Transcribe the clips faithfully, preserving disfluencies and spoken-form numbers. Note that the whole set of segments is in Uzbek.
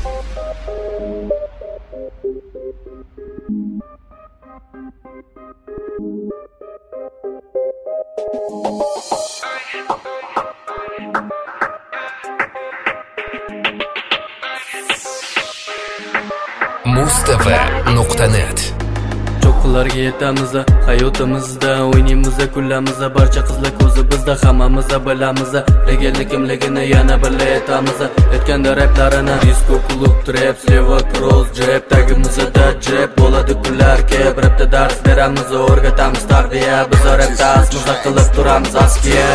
Mustafa nuqta net. Cho'qqilarga yetamiz, hayotimizda o'ynaymiz, kullamiz, barcha qizlar ko'zi bizda, hammamiz bilamiz, legallik kimligini yana birga aytamiz. Aytganda raplarini disco, klub, trap, sleva, cross, jab, tagimizda jab bo'ladi kunlar kep, rapda dars beramiz, o'rgatamiz tarbiya, biz rapda asmiz qilib turamiz askiya.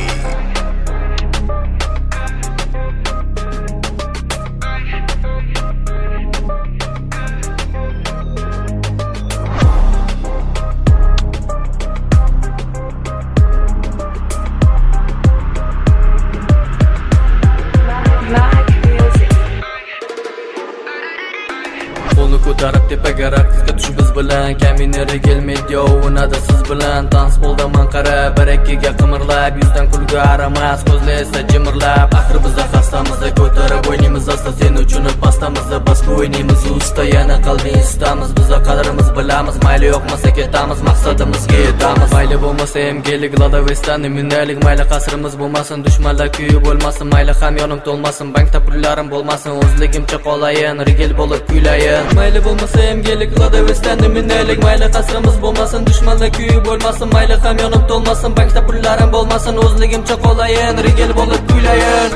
Qo'lni ko'tarib tepaga raqsga tush biz bilan, kamineri kelmaydi o'ynadi siz bilan. Tanspolda manqara bir ikkiga qimirlab, yuzdan kulgu aramas, ko'zlar esa jimirlab. Axir biz xastamiz, ko'tarib o'ynaymiz, asta sen uchun pastamiz, bas o'ynaymiz usta, yana qalbing istamiz, biz qadrimiz bilamiz, mayli yo'qmasa ketamiz, maqsadimizga yetamiz. Mayli bo'lmasa ham kelik Ladavestan, minalik, mayli qasrimiz bo'lmasin, dushmanlar kuyi bo'lmasin, mayli hamyonim to'lmasin, bankda pullarim bo'lmasin, o'zligimcha qolayin, regel bo'lib kuylayin. Mayli bo'lmasa ham kelik Ladavestan, minalik, mayli qasrimiz bo'lmasin, dushmanlar kuyi bo'lmasin, mayli hamyonim to'lmasin, bankda pullarim bo'lmasin, o'zligimcha qolayin, regel bo'lib kuylayin.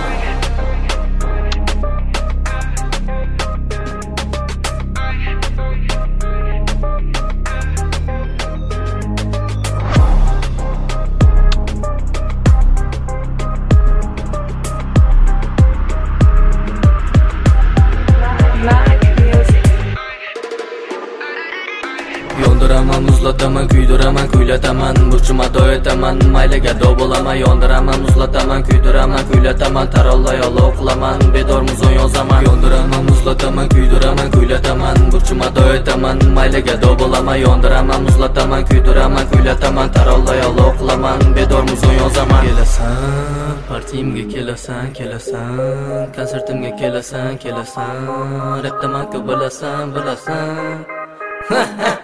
Yondiraman, muzlataman, kuydiraman, kuylataman, burchima doyataman, mayli gado bo'laman, yondiraman, muzlataman, kuydiraman, kuylataman, tarollay olov qilaman, bedor muzon yozaman. Yondiraman, muzlataman, kuydiraman, kuylataman, burchima doyataman, mayli gado bo'laman, yondiraman, muzlataman, kuydiraman, kuylataman, tarollay olov qilaman, bedor muzon yozaman. Kelasan, partiyimga kelasan, kelasan, konsertimga kelasan, kelasan, rapda manku bilasan, bilasan.